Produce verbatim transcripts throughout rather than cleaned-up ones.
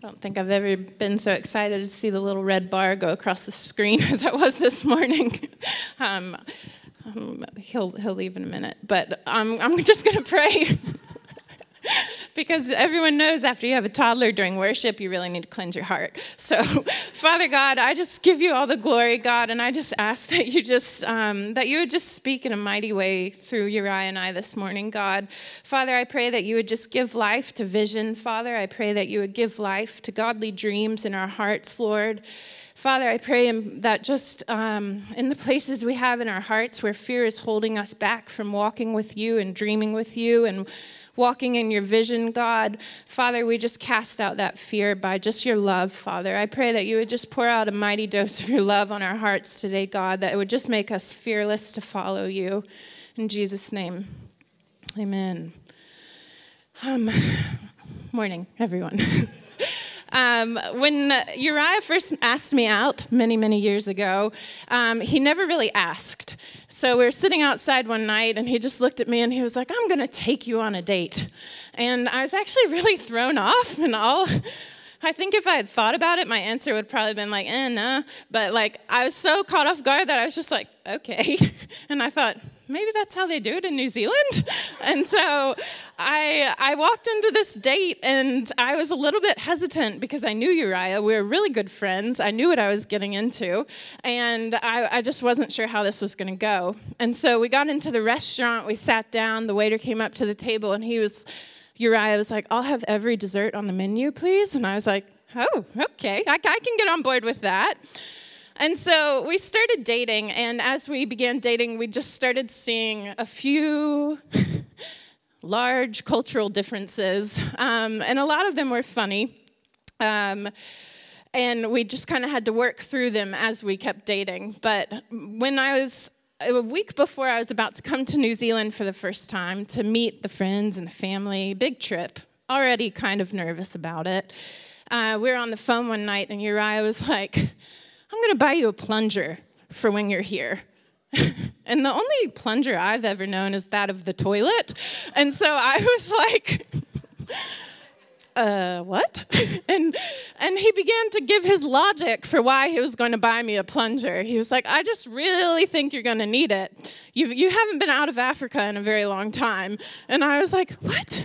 I don't think I've ever been so excited to see the little red bar go across the screen as I was this morning. um, um, he'll he'll leave in a minute, but I'm I'm just going to pray. Because everyone knows after you have a toddler during worship, you really need to cleanse your heart. So, Father God, I just give you all the glory, God, and I just ask that you just um, that you would just speak in a mighty way through Uriah and I this morning, God. Father, I pray that you would just give life to vision, Father. I pray that you would give life to godly dreams in our hearts, Lord. Father, I pray that just um, in the places we have in our hearts where fear is holding us back from walking with you and dreaming with you and walking in your vision, God, Father, we just cast out that fear by just your love, Father. I pray that you would just pour out a mighty dose of your love on our hearts today, God, that it would just make us fearless to follow you. In Jesus' name, amen. Um, morning, everyone. Um, when Uriah first asked me out many, many years ago, um, he never really asked. So we were sitting outside one night, and he just looked at me, and he was like, I'm going to take you on a date. And I was actually really thrown off and all. I think if I had thought about it, my answer would probably have been like, eh, nah. But like, I was so caught off guard that I was just like, okay. And I thought, maybe that's how they do it in New Zealand. And so I I walked into this date, and I was a little bit hesitant because I knew Uriah. We were really good friends. I knew what I was getting into, and I, I just wasn't sure how this was going to go. And so we got into the restaurant. We sat down. The waiter came up to the table, and he was, Uriah was like, I'll have every dessert on the menu, please. And I was like, oh, okay. I, I can get on board with that. And so we started dating, and as we began dating, we just started seeing a few large cultural differences, um, and a lot of them were funny, um, and we just kind of had to work through them as we kept dating. But when I was, a week before I was about to come to New Zealand for the first time to meet the friends and the family, big trip, already kind of nervous about it, uh, we were on the phone one night, and Uriah was like, I'm going to buy you a plunger for when you're here. And the only plunger I've ever known is that of the toilet. And so I was like, uh, what? and and he began to give his logic for why he was going to buy me a plunger. He was like, I just really think you're going to need it. You you haven't been out of Africa in a very long time. And I was like, what?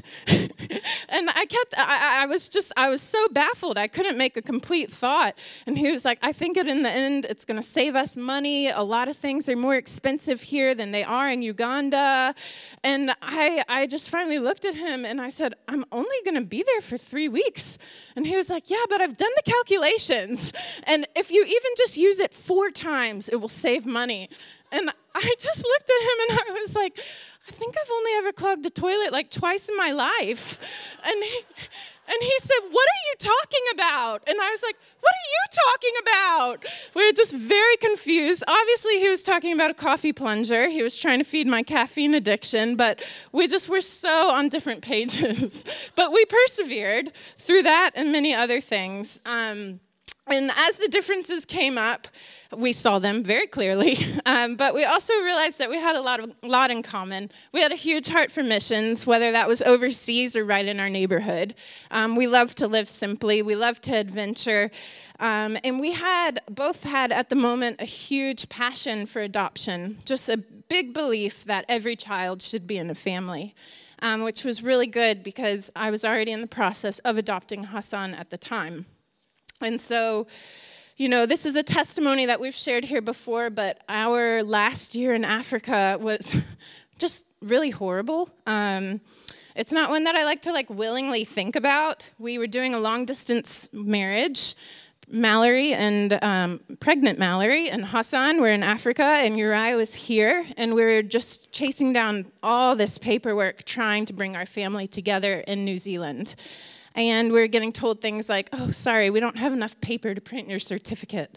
And I kept, I, I was just, I was so baffled. I couldn't make a complete thought. And he was like, I think it in the end, it's going to save us money. A lot of things are more expensive here than they are in Uganda. And I, I just finally looked at him and I said, I'm only going to be there for three weeks. And he was like, yeah, but I've done the calculations. And if you even just use it four times, it will save money. And I just looked at him and I was like, I think I've only ever clogged a toilet like twice in my life. And he, and he said, what are you talking about? And I was like, what are you talking about? We were just very confused. Obviously, he was talking about a coffee plunger. He was trying to feed my caffeine addiction, but we just were so on different pages. But we persevered through that and many other things. Um, And as the differences came up, we saw them very clearly, um, but we also realized that we had a lot of lot in common. We had a huge heart for missions, whether that was overseas or right in our neighborhood. Um, we loved to live simply. We loved to adventure. Um, and we had both had, at the moment, a huge passion for adoption, just a big belief that every child should be in a family, um, which was really good because I was already in the process of adopting Hassan at the time. And so, you know, this is a testimony that we've shared here before, but our last year in Africa was just really horrible. Um, it's not one that I like to, like, willingly think about. We were doing a long-distance marriage. Mallory and um, pregnant Mallory and Hassan were in Africa, and Uriah was here, and we were just chasing down all this paperwork trying to bring our family together in New Zealand. And we were getting told things like, oh, sorry, we don't have enough paper to print your certificate.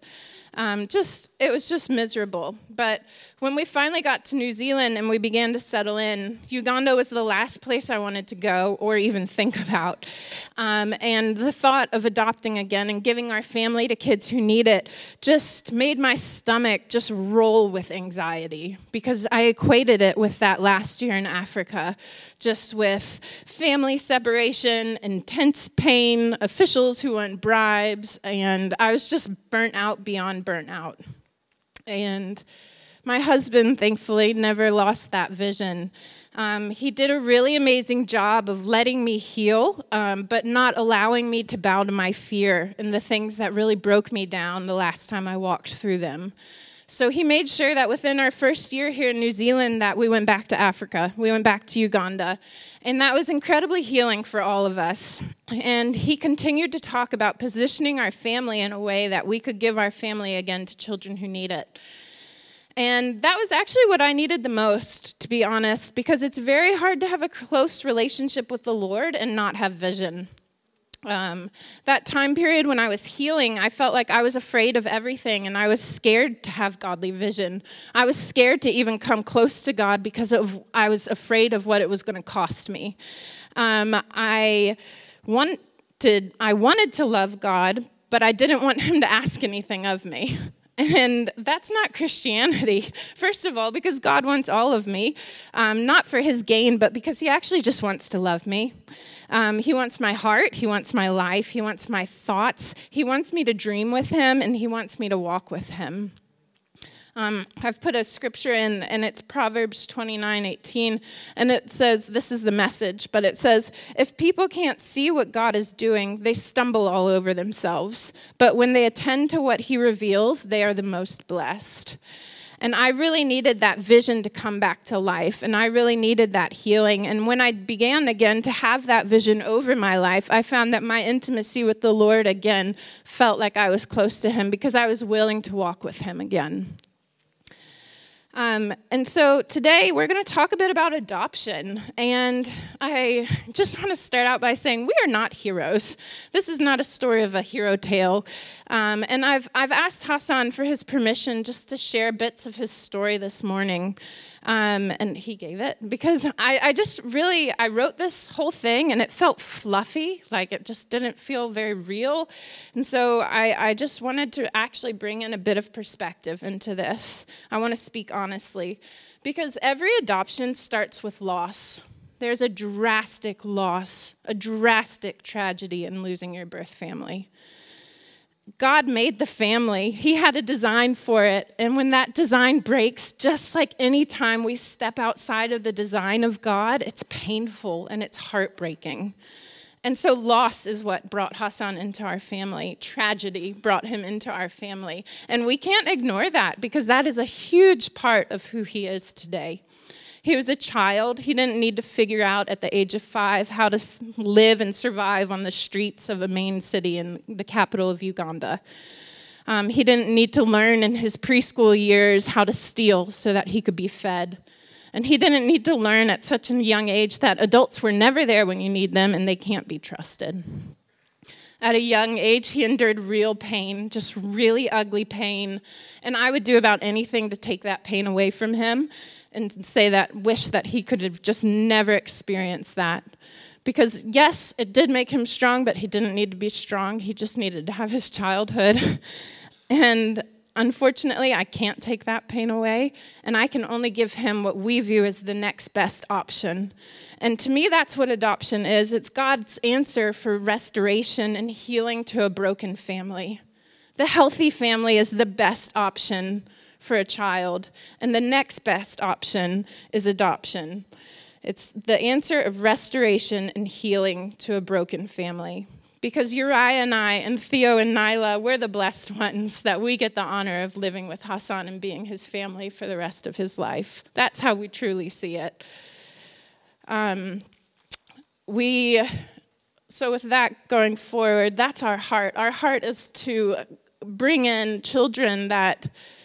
Um, just, it was just miserable. But when we finally got to New Zealand and we began to settle in, Uganda was the last place I wanted to go or even think about. Um, and the thought of adopting again and giving our family to kids who need it just made my stomach just roll with anxiety, because I equated it with that last year in Africa, just with family separation, intense pain, officials who want bribes, and I was just burnt out beyond burnt out. And my husband, thankfully, never lost that vision. Um, he did a really amazing job of letting me heal, um, but not allowing me to bow to my fear and the things that really broke me down the last time I walked through them. So he made sure that within our first year here in New Zealand that we went back to Africa. We went back to Uganda. And that was incredibly healing for all of us. And he continued to talk about positioning our family in a way that we could give our family again to children who need it. And that was actually what I needed the most, to be honest, because it's very hard to have a close relationship with the Lord and not have vision. Um, that time period when I was healing, I felt like I was afraid of everything, and I was scared to have godly vision. I was scared to even come close to God because of I was afraid of what it was going to cost me. Um, I wanted, I wanted to love God, but I didn't want him to ask anything of me. And that's not Christianity. First of all, because God wants all of me, um, not for his gain, but because he actually just wants to love me. Um, he wants my heart. He wants my life. He wants my thoughts. He wants me to dream with him, and he wants me to walk with him. Um, I've put a scripture in, and it's Proverbs twenty-nine eighteen, and it says, this is the Message, but it says, if people can't see what God is doing, they stumble all over themselves. But when they attend to what he reveals, they are the most blessed. And I really needed that vision to come back to life, and I really needed that healing. And when I began again to have that vision over my life, I found that my intimacy with the Lord again felt like I was close to him because I was willing to walk with him again. Um, and so today we're going to talk a bit about adoption, and I just want to start out by saying we are not heroes. This is not a story of a hero tale, um, and I've I've asked Hassan for his permission just to share bits of his story this morning, um, and he gave it because I, I just really I wrote this whole thing and it felt fluffy, like it just didn't feel very real, and so I, I just wanted to actually bring in a bit of perspective into this. I want to speak honestly, because every adoption starts with loss. There's a drastic loss, a drastic tragedy in losing your birth family. God made the family. He had a design for it. And when that design breaks, just like any time we step outside of the design of God, it's painful and it's heartbreaking. And so loss is what brought Hassan into our family. Tragedy brought him into our family. And we can't ignore that because that is a huge part of who he is today. He was a child. He didn't need to figure out at the age of five how to f- live and survive on the streets of a main city in the capital of Uganda. Um, he didn't need to learn in his preschool years how to steal so that he could be fed. And he didn't need to learn at such a young age that adults were never there when you need them and they can't be trusted. At a young age, he endured real pain, just really ugly pain. And I would do about anything to take that pain away from him and say that, wish that he could have just never experienced that. Because yes, it did make him strong, but he didn't need to be strong. He just needed to have his childhood. And unfortunately, I can't take that pain away, and I can only give him what we view as the next best option. And to me, that's what adoption is. It's God's answer for restoration and healing to a broken family. The healthy family is the best option for a child, and the next best option is adoption. It's the answer of restoration and healing to a broken family. Because Uriah and I and Theo and Nyla, we're the blessed ones that we get the honor of living with Hassan and being his family for the rest of his life. That's how we truly see it. Um, we, so with that going forward, that's our heart. Our heart is to bring in children that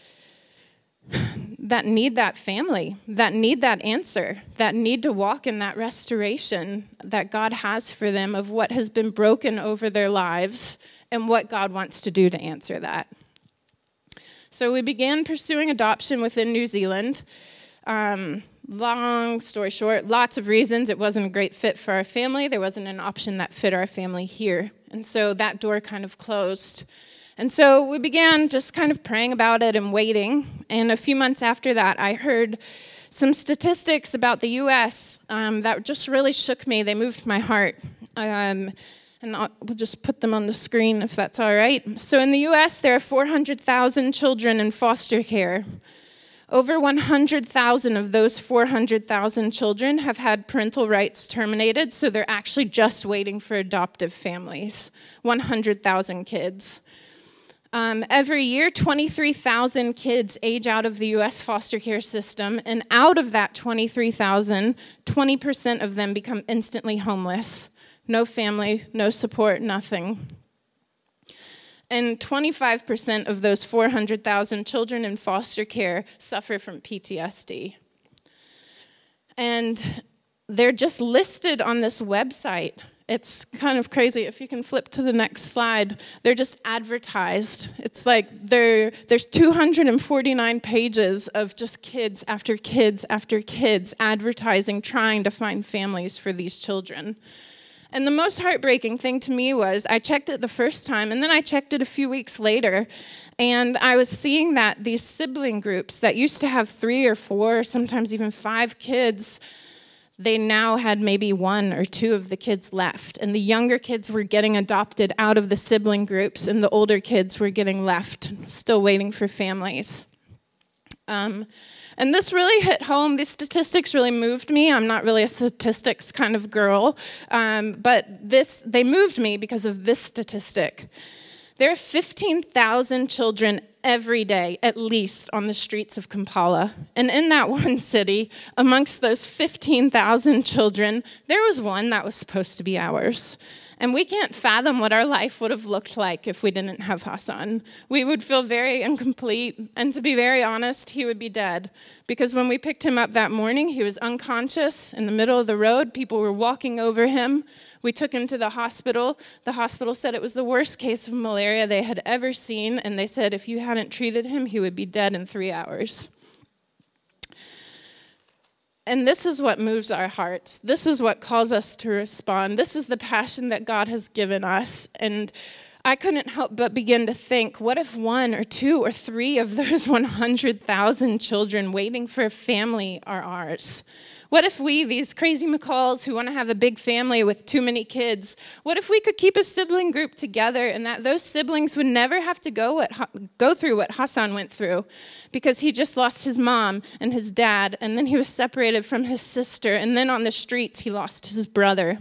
that need that family, that need that answer, that need to walk in that restoration that God has for them of what has been broken over their lives and what God wants to do to answer that. So we began pursuing adoption within New Zealand. Um, long story short, lots of reasons. It wasn't a great fit for our family. There wasn't an option that fit our family here. And so that door kind of closed. And so we began just kind of praying about it and waiting. And a few months after that, I heard some statistics about the U S um, that just really shook me. They moved my heart. Um, and I'll, we'll just put them on the screen if that's all right. So in the U S, there are four hundred thousand children in foster care. Over one hundred thousand of those four hundred thousand children have had parental rights terminated, so they're actually just waiting for adoptive families. one hundred thousand kids. Um, every year, twenty-three thousand kids age out of the U S foster care system, and out of that twenty-three thousand, twenty percent of them become instantly homeless. No family, no support, nothing. And twenty-five percent of those four hundred thousand children in foster care suffer from P T S D. And they're just listed on this website. It's kind of crazy. If you can flip to the next slide, they're just advertised. It's like there, there's two hundred forty-nine pages of just kids after kids after kids advertising, trying to find families for these children. And the most heartbreaking thing to me was I checked it the first time, and then I checked it a few weeks later, and I was seeing that these sibling groups that used to have three or four, sometimes even five kids, they now had maybe one or two of the kids left. And the younger kids were getting adopted out of the sibling groups, and the older kids were getting left, still waiting for families. Um, and this really hit home. These statistics really moved me. I'm not really a statistics kind of girl, um, but this they moved me because of this statistic. There are fifteen thousand children every day, at least, on the streets of Kampala. And in that one city, amongst those fifteen thousand children, there was one that was supposed to be ours. And we can't fathom what our life would have looked like if we didn't have Hassan. We would feel very incomplete, and to be very honest, he would be dead. Because when we picked him up that morning, he was unconscious in the middle of the road. People were walking over him. We took him to the hospital. The hospital said it was the worst case of malaria they had ever seen, and they said if you hadn't treated him, he would be dead in three hours. And this is what moves our hearts. This is what calls us to respond. This is the passion that God has given us. And I couldn't help but begin to think, what if one or two or three of those one hundred thousand children waiting for a family are ours? What if we, these crazy McCalls who want to have a big family with too many kids, what if we could keep a sibling group together and that those siblings would never have to go what, go through what Hassan went through, because he just lost his mom and his dad, and then he was separated from his sister, and then on the streets he lost his brother.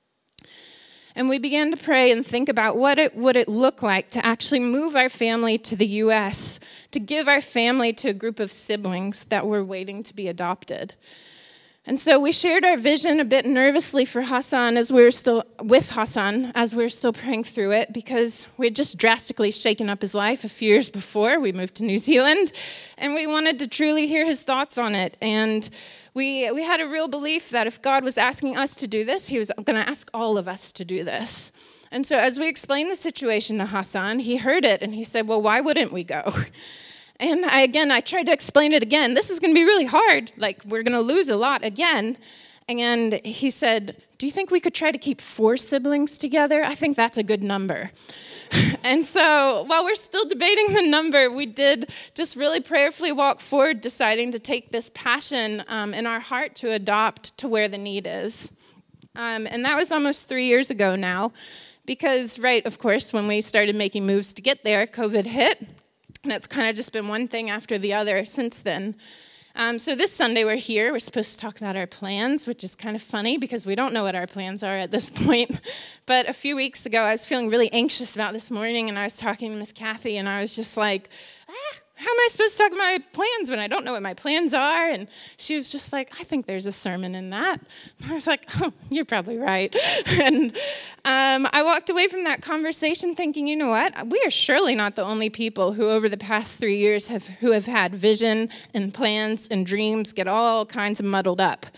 And we began to pray and think about what it would it look like to actually move our family to the U S, to give our family to a group of siblings that were waiting to be adopted. And so we shared our vision a bit nervously for Hassan as we were still with Hassan as we were still praying through it, because we had just drastically shaken up his life a few years before we moved to New Zealand, and we wanted to truly hear his thoughts on it. And we we had a real belief that if God was asking us to do this, he was going to ask all of us to do this. And so as we explained the situation to Hassan, he heard it and he said, well, why wouldn't we go? And I, again, I tried to explain it again. This is going to be really hard. Like, we're going to lose a lot again. And he said, do you think we could try to keep four siblings together? I think that's a good number. And so while we're still debating the number, we did just really prayerfully walk forward, deciding to take this passion um, in our heart to adopt to where the need is. Um, and that was almost three years ago now. Because, right, of course, when we started making moves to get there, COVID hit. And it's kind of just been one thing after the other since then. Um, so this Sunday we're here. We're supposed to talk about our plans, which is kind of funny because we don't know what our plans are at this point. But a few weeks ago, I was feeling really anxious about this morning, and I was talking to Miss Kathy, and I was just like, ah, how am I supposed to talk about my plans when I don't know what my plans are? And she was just like, I think there's a sermon in that. And I was like, oh, you're probably right. And um, I walked away from that conversation thinking, you know what? We are surely not the only people who over the past three years have who have had vision and plans and dreams get all kinds of muddled up.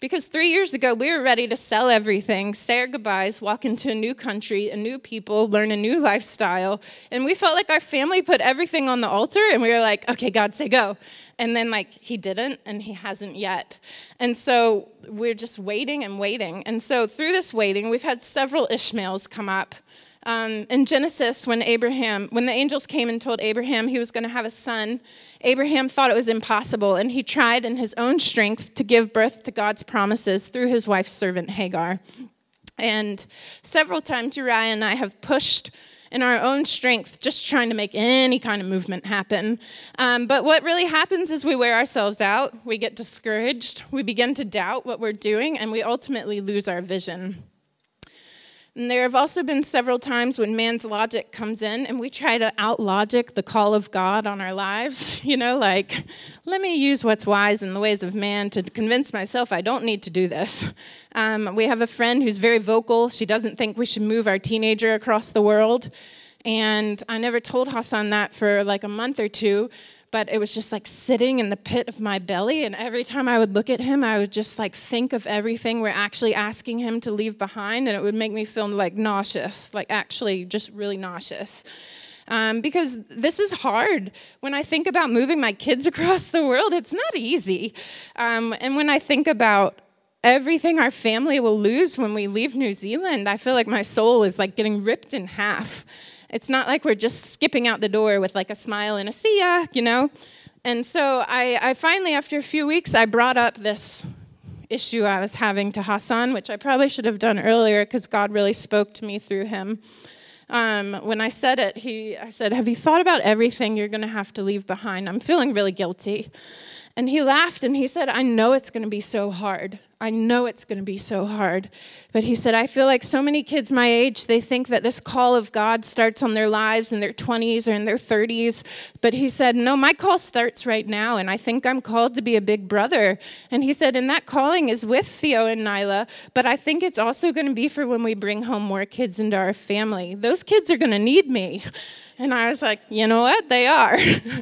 Because three years ago, we were ready to sell everything, say our goodbyes, walk into a new country, a new people, learn a new lifestyle. And we felt like our family put everything on the altar, and we were like, okay, God, say go. And then, like, he didn't, and he hasn't yet. And so we're just waiting and waiting. And so through this waiting, we've had several Ishmaels come up. Um, in Genesis, when Abraham, when the angels came and told Abraham he was going to have a son, Abraham thought it was impossible, and he tried in his own strength to give birth to God's promises through his wife's servant Hagar. And several times Uriah and I have pushed in our own strength, just trying to make any kind of movement happen. Um, but what really happens is we wear ourselves out, we get discouraged, we begin to doubt what we're doing, and we ultimately lose our vision. And there have also been several times when man's logic comes in and we try to out-logic the call of God on our lives. You know, like, let me use what's wise in the ways of man to convince myself I don't need to do this. Um, we have a friend who's very vocal. She doesn't think we should move our teenager across the world. And I never told Hassan that for like a month or two, but it was just like sitting in the pit of my belly. And every time I would look at him, I would just like think of everything we're actually asking him to leave behind. And it would make me feel like nauseous, like actually just really nauseous. Um, because this is hard. When I think about moving my kids across the world, it's not easy. Um, and when I think about everything our family will lose when we leave New Zealand, I feel like my soul is like getting ripped in half. It's not like we're just skipping out the door with like a smile and a see ya, you know? And so I, I finally, after a few weeks, I brought up this issue I was having to Hassan, which I probably should have done earlier because God really spoke to me through him. Um, when I said it, he, I said, have you thought about everything you're going to have to leave behind? I'm feeling really guilty. And he laughed and he said, I know it's going to be so hard. I know it's going to be so hard. But he said, I feel like so many kids my age, they think that this call of God starts on their lives in their twenties or in their thirties. But he said, no, my call starts right now. And I think I'm called to be a big brother. And he said, and that calling is with Theo and Nyla. But I think it's also going to be for when we bring home more kids into our family. Those kids are going to need me. And I was like, you know what? They are.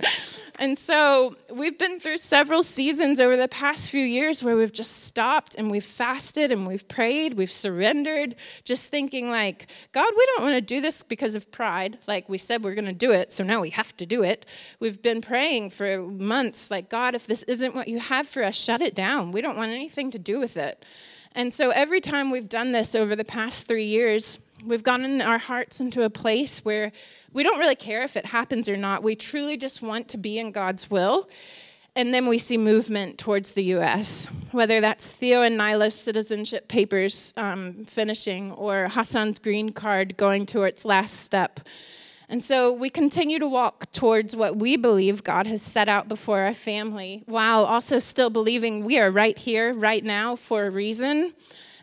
And so we've been through several seasons over the past few years where we've just stopped and we've fasted and we've prayed, we've surrendered, just thinking like, God, we don't want to do this because of pride. Like we said, we're going to do it, so now we have to do it. We've been praying for months, like, God, if this isn't what you have for us, shut it down. We don't want anything to do with it. And so every time we've done this over the past three years, we've gotten our hearts into a place where we don't really care if it happens or not. We truly just want to be in God's will. And then we see movement towards the U S, whether that's Theo and Nyla's citizenship papers um, finishing or Hassan's green card going to its last step. And so we continue to walk towards what we believe God has set out before our family, while also still believing we are right here, right now, for a reason.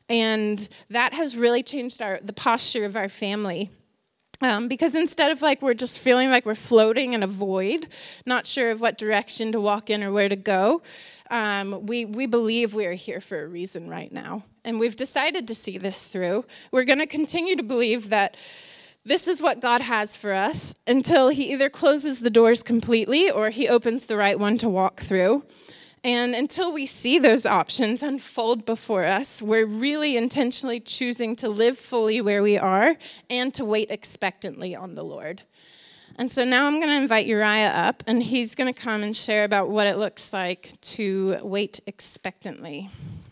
And that has really changed our the posture of our family. Um, because instead of like we're just feeling like we're floating in a void, not sure of what direction to walk in or where to go, um, we, we believe we are here for a reason right now. And we've decided to see this through. We're going to continue to believe that this is what God has for us until he either closes the doors completely or he opens the right one to walk through. And until we see those options unfold before us, we're really intentionally choosing to live fully where we are and to wait expectantly on the Lord. And so now I'm going to invite Uriah up, and he's going to come and share about what it looks like to wait expectantly.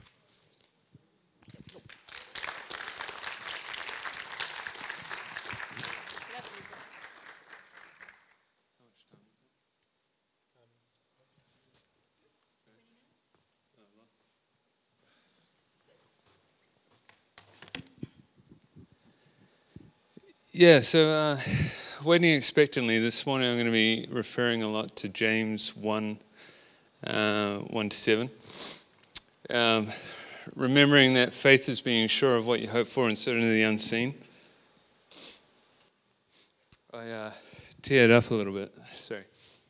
Yeah, so uh, waiting expectantly, this morning I'm going to be referring a lot to James one, uh, one to seven. Um, remembering that faith is being sure of what you hope for and certain of the unseen. I uh, teared up a little bit, sorry.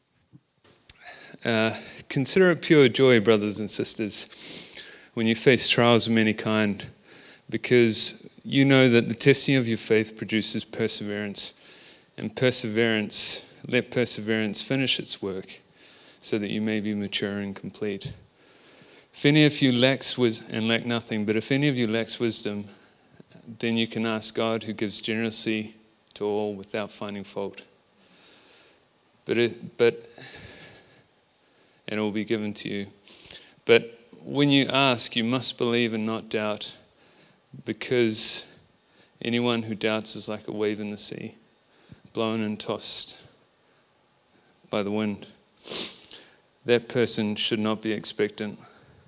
Uh, consider it pure joy, brothers and sisters, when you face trials of many kind, because you know that the testing of your faith produces perseverance, and perseverance, let perseverance finish its work, so that you may be mature and complete, If any of you lacks wisdom, and lack nothing, but if any of you lacks wisdom, then you can ask God, who gives generously to all without finding fault. But it, but and it will be given to you. But when you ask, you must believe and not doubt, because anyone who doubts is like a wave in the sea, blown and tossed by the wind. That person should not be expectant.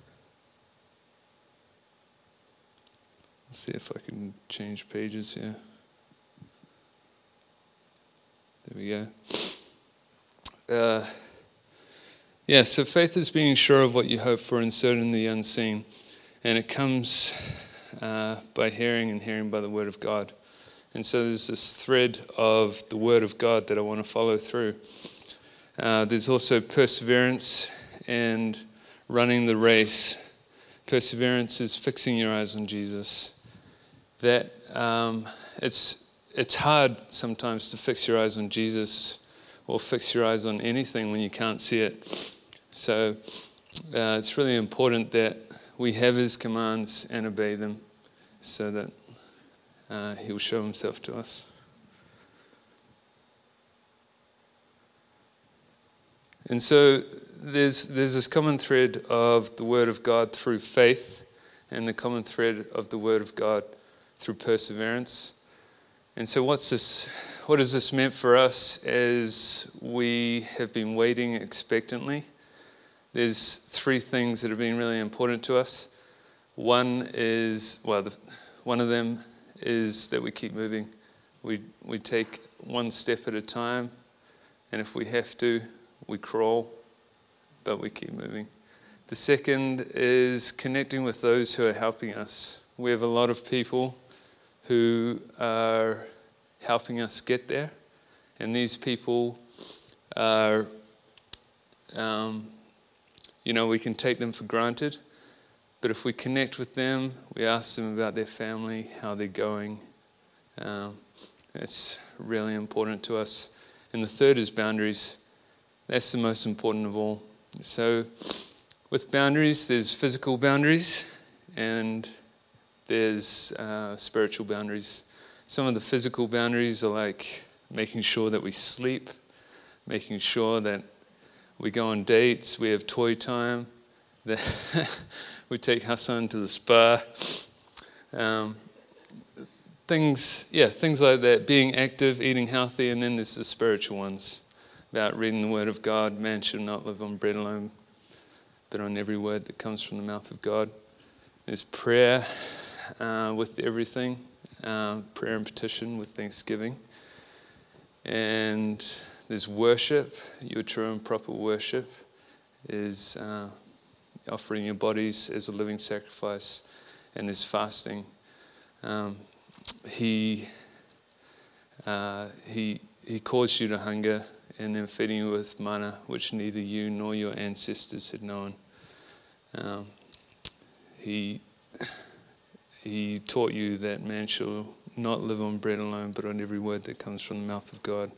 Let's see if I can change pages here. There we go. Uh, yeah, so faith is being sure of what you hope for and certain of the unseen. And it comes uh, by hearing, and hearing by the word of God. And so there's this thread of the word of God that I want to follow through. Uh, there's also perseverance and running the race. Perseverance is fixing your eyes on Jesus. That um, it's it's hard sometimes to fix your eyes on Jesus or fix your eyes on anything when you can't see it. So uh, it's really important that we have his commands and obey them so that uh, he'll show himself to us. And so there's there's this common thread of the word of God through faith, and the common thread of the word of God through perseverance. And so what's this, what has this meant for us as we have been waiting expectantly? There's three things that have been really important to us. One is, well, the, one of them is that we keep moving. We we take one step at a time, and if we have to, we crawl, but we keep moving. The second is connecting with those who are helping us. We have a lot of people who are helping us get there. And these people are, um, you know, we can take them for granted. But if we connect with them, we ask them about their family, how they're going. Um, it's really important to us. And the third is boundaries. That's the most important of all. So with boundaries, there's physical boundaries and there's uh, spiritual boundaries. Some of the physical boundaries are like making sure that we sleep, making sure that we go on dates, we have toy time, that we take Hassan to the spa. Um, things, yeah, things like that, being active, eating healthy, and then there's the spiritual ones, about reading the word of God. Man should not live on bread alone, but on every word that comes from the mouth of God. There's prayer uh, with everything, uh, prayer and petition with thanksgiving. And there's worship. Your true and proper worship is uh, offering your bodies as a living sacrifice. And there's fasting. Um, he uh, he he caused you to hunger, and then feeding you with manna, which neither you nor your ancestors had known. Um, he he taught you that man shall not live on bread alone, but on every word that comes from the mouth of God.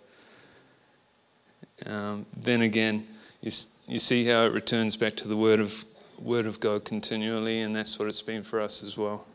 Um, then again, you you see how it returns back to the word of word of God continually, and that's what it's been for us as well.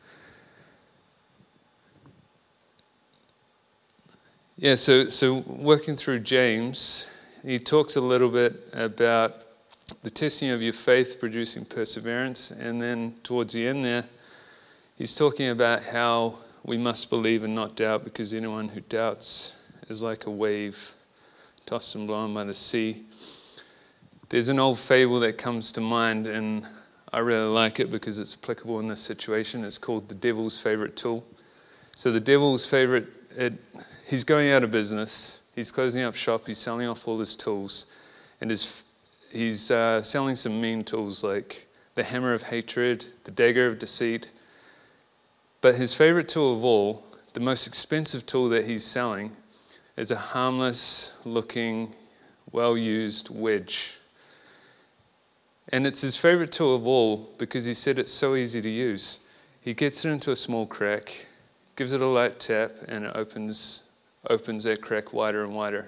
Yeah, so so working through James, he talks a little bit about the testing of your faith producing perseverance, and then towards the end there, he's talking about how we must believe and not doubt, because anyone who doubts is like a wave tossed and blown by the sea. There's an old fable that comes to mind, and I really like it because it's applicable in this situation. It's called The Devil's Favorite Tool. So the devil's favorite, it, he's going out of business. He's closing up shop. He's selling off all his tools. And his, he's uh, selling some mean tools like the hammer of hatred, the dagger of deceit. But his favorite tool of all, the most expensive tool that he's selling, is a harmless-looking, well-used wedge. And it's his favorite tool of all because he said it's so easy to use. He gets it into a small crack, gives it a light tap, and it opens opens that crack wider and wider.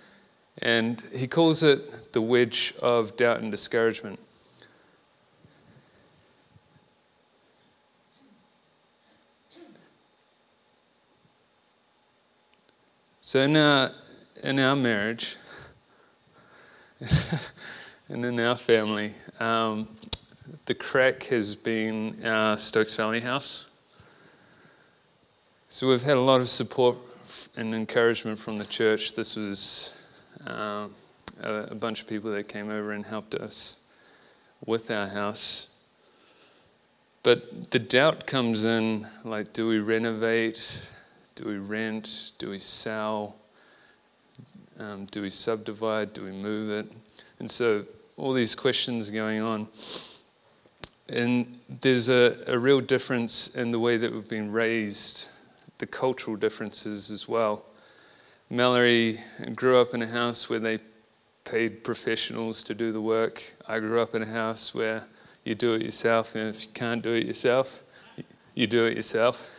And he calls it the wedge of doubt and discouragement. So in our, in our marriage, and in our family, um, the crack has been our Stokes Valley house. So we've had a lot of support and encouragement from the church. This was um, a, a bunch of people that came over and helped us with our house. But the doubt comes in, like, do we renovate? Do we rent? Do we sell? Um, do we subdivide? Do we move it? And so all these questions going on. And there's a, a real difference in the way that we've been raised, the cultural differences as well. Mallory grew up in a house where they paid professionals to do the work. I grew up in a house where you do it yourself, and if you can't do it yourself, you do it yourself.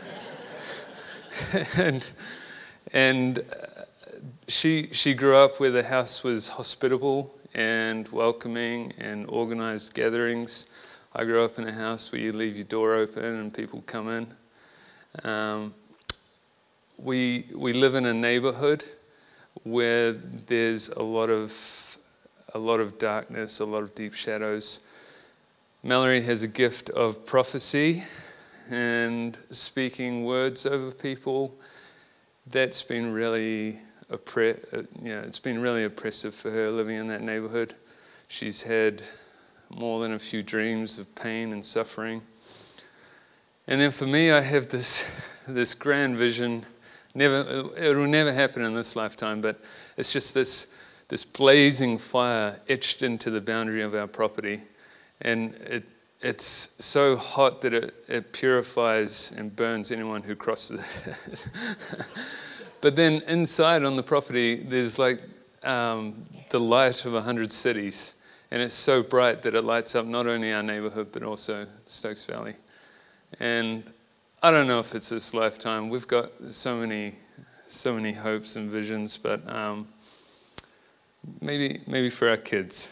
and and she she grew up where the house was hospitable and welcoming and organized gatherings. I grew up in a house where you leave your door open and people come in. Um, we we live in a neighborhood where there's a lot of a lot of darkness, a lot of deep shadows. Mallory has a gift of prophecy and speaking words over people. That's been really oppre- you know, it's been really oppressive for her living in that neighborhood. She's had more than a few dreams of pain and suffering. And then for me, I have this this grand vision. Never, it'll never happen in this lifetime, but it's just this this blazing fire etched into the boundary of our property. And it it's so hot that it, it purifies and burns anyone who crosses it. But then inside on the property, there's like um, the light of a hundred cities. And it's so bright that it lights up not only our neighborhood, but also Stokes Valley. And I don't know if it's this lifetime. We've got so many, so many hopes and visions, but um, maybe, maybe for our kids.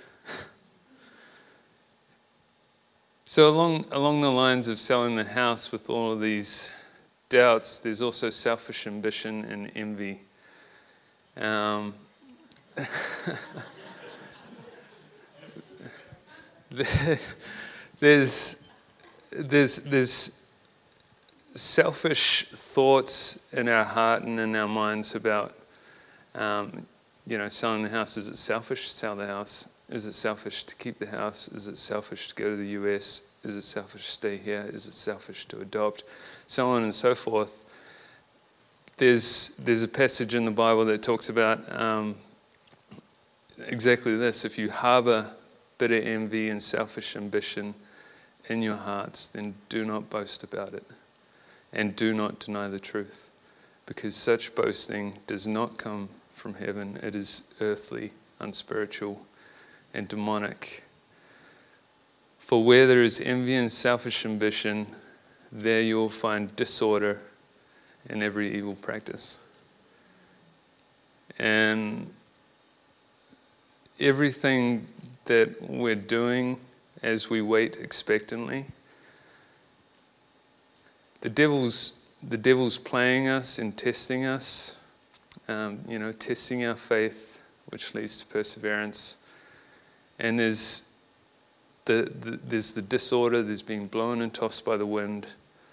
So along along the lines of selling the house with all of these doubts, there's also selfish ambition and envy. Um, there's there's there's selfish thoughts in our heart and in our minds about um, you know selling the house. Is it selfish to sell the house? Is it selfish to keep the house? Is it selfish to go to the U S? Is it selfish to stay here? Is it selfish to adopt? So on and so forth. There's there's a passage in the Bible that talks about um, exactly this. If you harbor bitter envy and selfish ambition in your hearts, then do not boast about it, and do not deny the truth, because such boasting does not come from heaven. It is earthly, unspiritual, and demonic. For where there is envy and selfish ambition, there you will find disorder and every evil practice. And everything that we're doing as we wait expectantly, the devil's the devil's playing us and testing us, um, you know, testing our faith, which leads to perseverance. And there's the, the there's the disorder. There's being blown and tossed by the wind.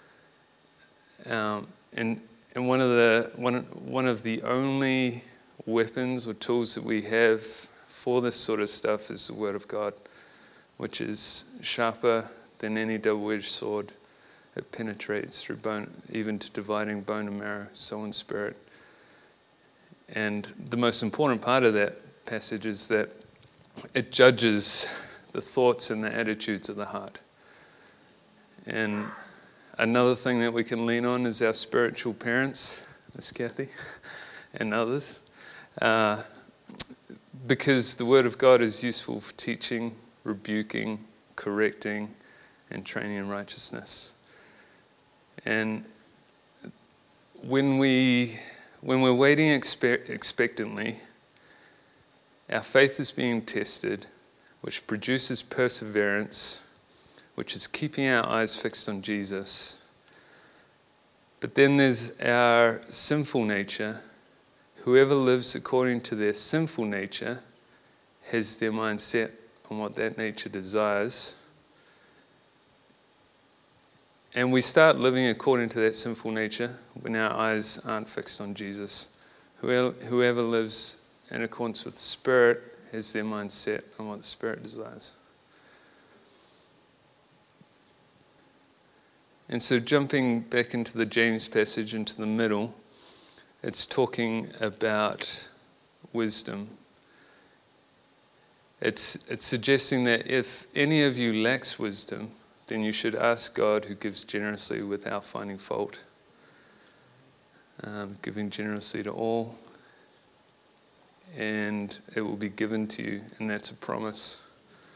Um, and and one of the one one of the only weapons or tools that we have for this sort of stuff is the Word of God, which is sharper than any double-edged sword. It penetrates through bone, even to dividing bone and marrow, soul and spirit. And the most important part of that passage is that it judges the thoughts and the attitudes of the heart. And another thing that we can lean on is our spiritual parents, Miss Kathy, and others, uh, because the Word of God is useful for teaching, rebuking, correcting, and training in righteousness. And when we when we're waiting expe- expectantly, our faith is being tested, which produces perseverance, which is keeping our eyes fixed on Jesus. But then there's our sinful nature, Whoever lives according to their sinful nature has their mind set on what that nature desires. And we start living according to that sinful nature when our eyes aren't fixed on Jesus. Whoever, whoever lives in accordance with the Spirit has their mind set on what the Spirit desires. And so jumping back into the James passage, into the middle, it's talking about wisdom. It's, it's suggesting that if any of you lacks wisdom, then you should ask God, who gives generously without finding fault, um, giving generously to all, and it will be given to you, and that's a promise.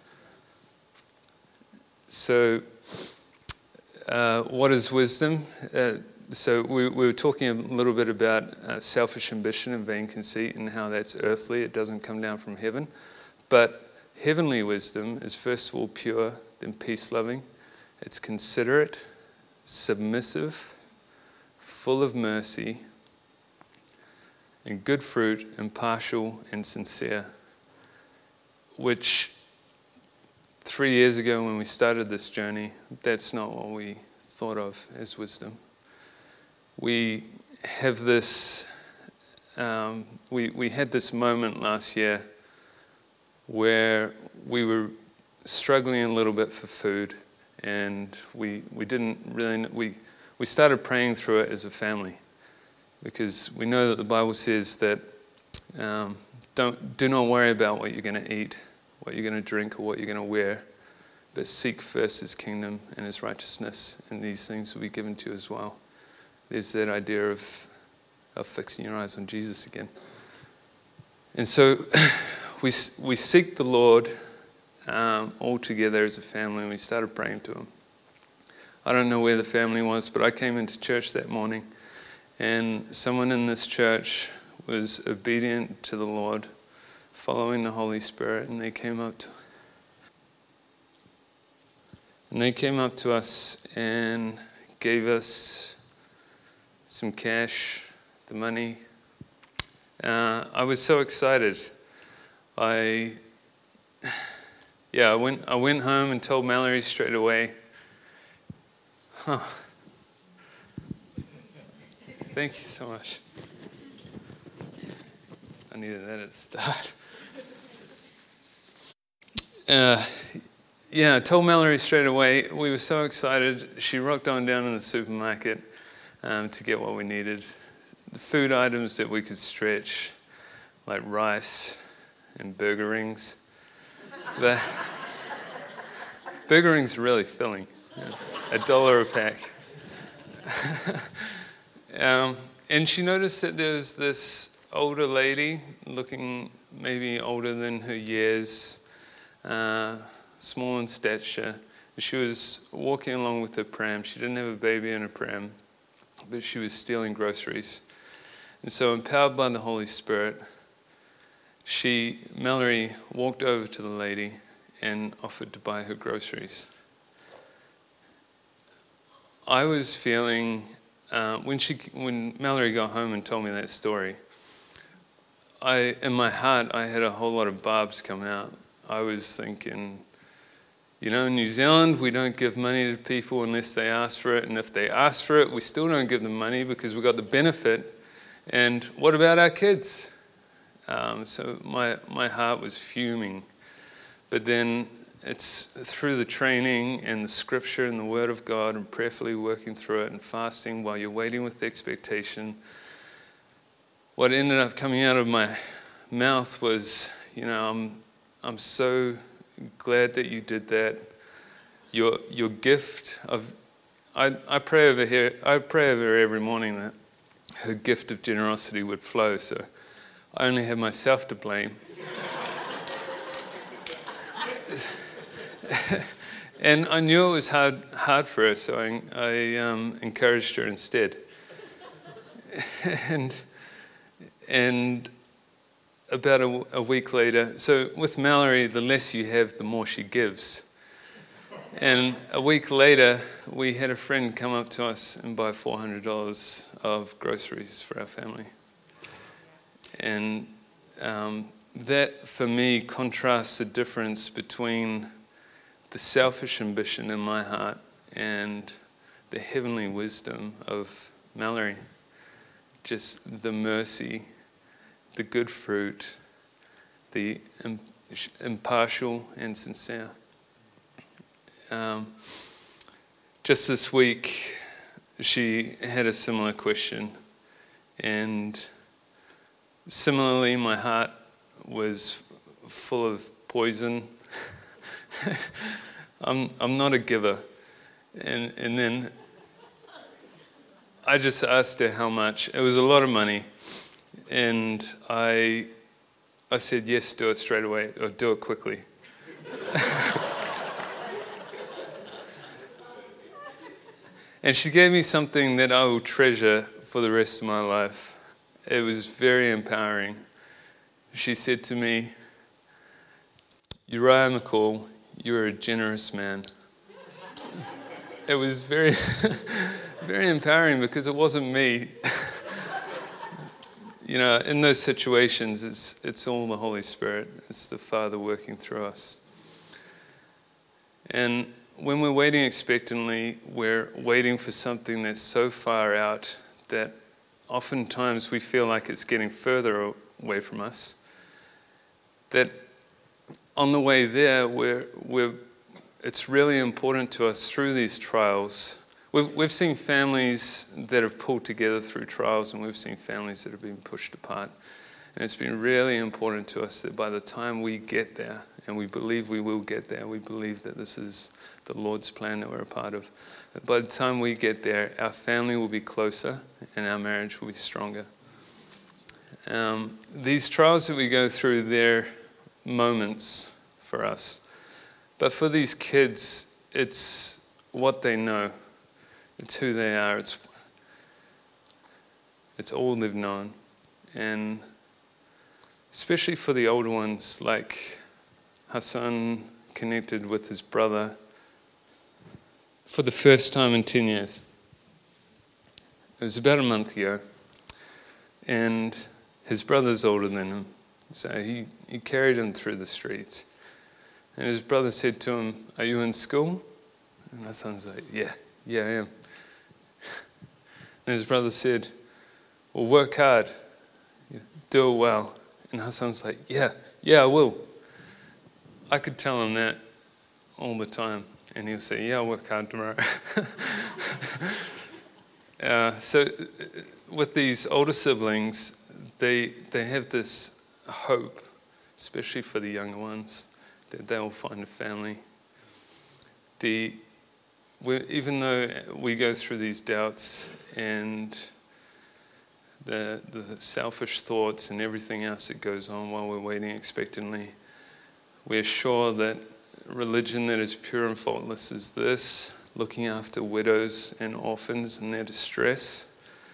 So, uh, what is wisdom? Uh, so we, we were talking a little bit about uh, selfish ambition and vain conceit and how that's earthly. It doesn't come down from heaven. But heavenly wisdom is first of all pure, then peace-loving. It's considerate, submissive, full of mercy, and good fruit, impartial and sincere. Which, three years ago when we started this journey, that's not what we thought of as wisdom. We have this, um, we, we had this moment last year where we were struggling a little bit for food. And we we didn't really, we, we started praying through it as a family, because we know that the Bible says that um, don't do not worry about what you're going to eat, what you're going to drink, or what you're going to wear, but seek first His kingdom and His righteousness, and these things will be given to you as well. There's that idea of, of fixing your eyes on Jesus again. And so we we seek the Lord Um, all together as a family, and we started praying to Him. I don't know where the family was, but I came into church that morning, and someone in this church was obedient to the Lord, following the Holy Spirit, and they came up to and they came up to us and gave us some cash, the money. Uh, I was so excited. I Yeah, I went I went home and told Mallory straight away. Huh. Thank you so much. I needed that at the start. Uh, yeah, I told Mallory straight away. We were so excited. She rocked on down in the supermarket um, to get what we needed. The food items that we could stretch, like rice and burger rings. The burger rings are really filling. Yeah. A dollar a pack. um, and she noticed that there was this older lady, looking maybe older than her years, uh, small in stature. She was walking along with her pram. She didn't have a baby in her pram, but she was stealing groceries. And so, empowered by the Holy Spirit, She, Mallory, walked over to the lady and offered to buy her groceries. I was feeling, uh, when she, when Mallory got home and told me that story, I, in my heart, I had a whole lot of barbs come out. I was thinking, you know, in New Zealand, we don't give money to people unless they ask for it, and if they ask for it, we still don't give them money because we got the benefit. And what about our kids? Um, so my my heart was fuming. But then it's through the training and the scripture and the word of God and prayerfully working through it and fasting while you're waiting with expectation, what ended up coming out of my mouth was, you know, I'm I'm so glad that you did that. Your your gift of I, I pray over here I pray over her every morning that her gift of generosity would flow. So I only have myself to blame. And I knew it was hard hard for her, so I, I um, encouraged her instead. and and about a, a week later, so with Mallory, the less you have, the more she gives. And a week later, we had a friend come up to us and buy four hundred dollars of groceries for our family. And um, that, for me, contrasts the difference between the selfish ambition in my heart and the heavenly wisdom of Mallory. Just the mercy, the good fruit, the impartial and sincere. Um, just this week, she had a similar question, and similarly, my heart was full of poison. I'm I'm not a giver, and and then I just asked her how much. It was a lot of money, and I I said yes, do it straight away, or do it quickly. And she gave me something that I will treasure for the rest of my life. It was very empowering. She said to me, "Uriah McCall, you're a generous man." It was very, very empowering because it wasn't me. You know, in those situations, it's it's all the Holy Spirit. It's the Father working through us. And when we're waiting expectantly, we're waiting for something that's so far out that oftentimes we feel like it's getting further away from us. That on the way there, we're, we're, it's really important to us through these trials. We've, we've seen families that have pulled together through trials, and we've seen families that have been pushed apart. And it's been really important to us that by the time we get there, and we believe we will get there, we believe that this is the Lord's plan that we're a part of. But by the time we get there, our family will be closer and our marriage will be stronger. Um, these trials that we go through, they're moments for us. But for these kids, it's what they know. It's who they are. It's, it's all they've known. And especially for the older ones, like Hassan connected with his brother for the first time in ten years. It was about a month ago, and his brother's older than him, so he, he carried him through the streets. And his brother said to him, "Are you in school?" And Hassan's like, yeah, yeah, I am. And his brother said, "Well, work hard, do it well." And Hassan's like, yeah, yeah, I will. I could tell him that all the time. And he'll say, "Yeah, I'll work hard tomorrow." uh, so with these older siblings, they they have this hope, especially for the younger ones, that they will find a family. The we, even though we go through these doubts and the the selfish thoughts and everything else that goes on while we're waiting expectantly, we're sure that religion that is pure and faultless is this: looking after widows and orphans in their distress.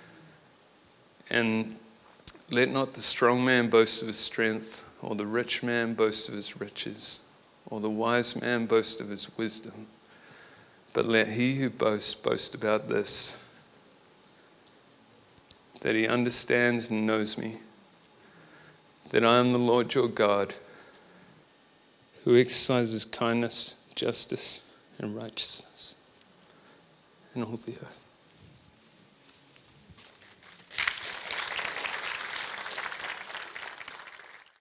And let not the strong man boast of his strength, or the rich man boast of his riches, or the wise man boast of his wisdom. But let he who boasts boast about this, that he understands and knows me, that I am the Lord your God, who exercises kindness, justice, and righteousness in all the earth.